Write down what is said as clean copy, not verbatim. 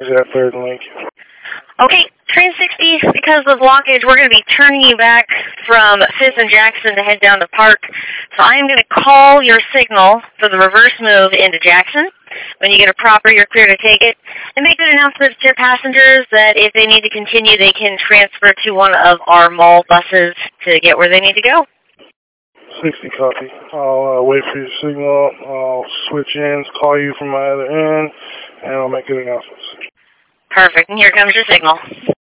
Is that fair to link? Okay, train 60, because of blockage, we're going to be turning you back from 5th and Jackson to head down to Park. So I'm going to call your signal for the reverse move into Jackson. When you get a proper, you're clear to take it. And make good announcements to your passengers that if they need to continue, they can transfer to one of our mall buses to get where they need to go. 60 copy. I'll wait for your signal. I'll switch ends, call you from my other end, and I'll make good announcements. Perfect, and here comes your signal.